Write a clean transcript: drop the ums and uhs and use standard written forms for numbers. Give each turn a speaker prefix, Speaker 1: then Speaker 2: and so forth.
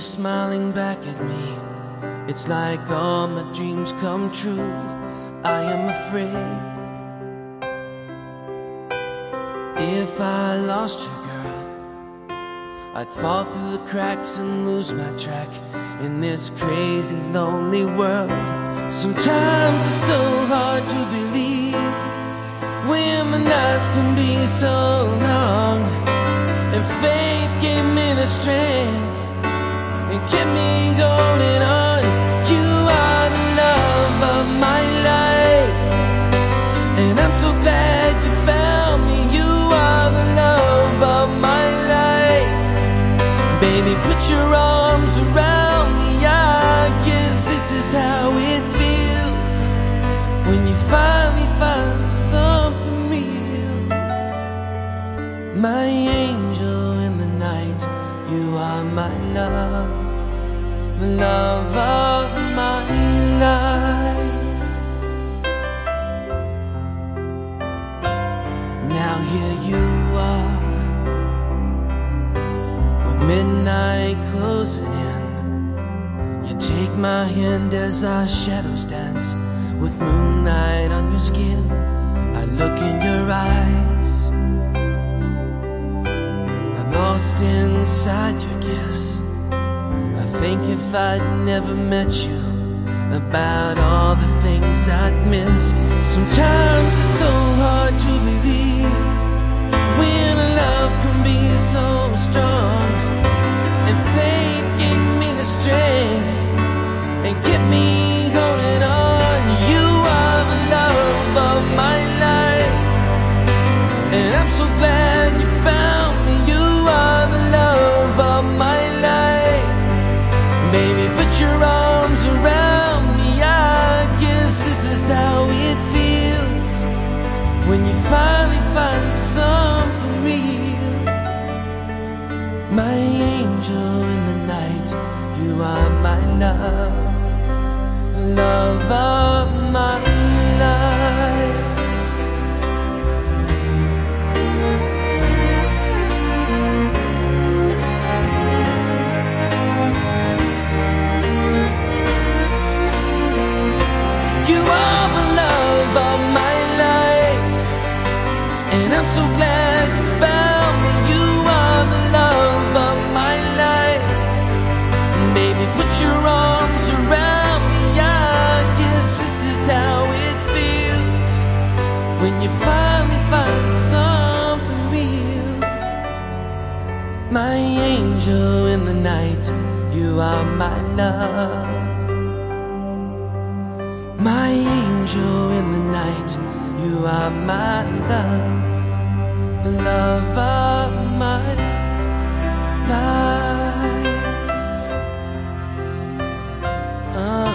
Speaker 1: smiling back at me. It's like all my dreams come true. I am afraid if I lost you, girl, I'd fall through the cracks and lose my track in this crazy, lonely world. Sometimes it's so hard to believe when the nights can be so long, and faith gave me the strength and kept me going on. You are the love of my life, and I'm so glad you found me. You are the love of my life. Baby, put your arms around me. I guess this is how it feels when you finally find something real. My angel in the night, you are my love, the love of my life. Now here you are, with midnight closing in. You take my hand as our shadows dance, with moonlight on your skin. I look in your eyes, I'm lost inside your kiss. I think if I'd never met you, about all the things I'd missed. Sometimes it's so hard to believe when a love can be so strong, and faith gave me the strength and kept me holding on. You are the love of my life, and I'm so glad you found me. You are the love of my life. Baby, put your arms around me. I guess this is how it feels when you finally find something real. My angel in the night, you are my love, love of my life. You are the love of my life, and I'm so glad you found me. You are the love of my life. Baby, put your arms around me. I guess this is how it feels when you finally find something real. My angel in the night, you are my love. My angel in the night, you are my love, the love of my life.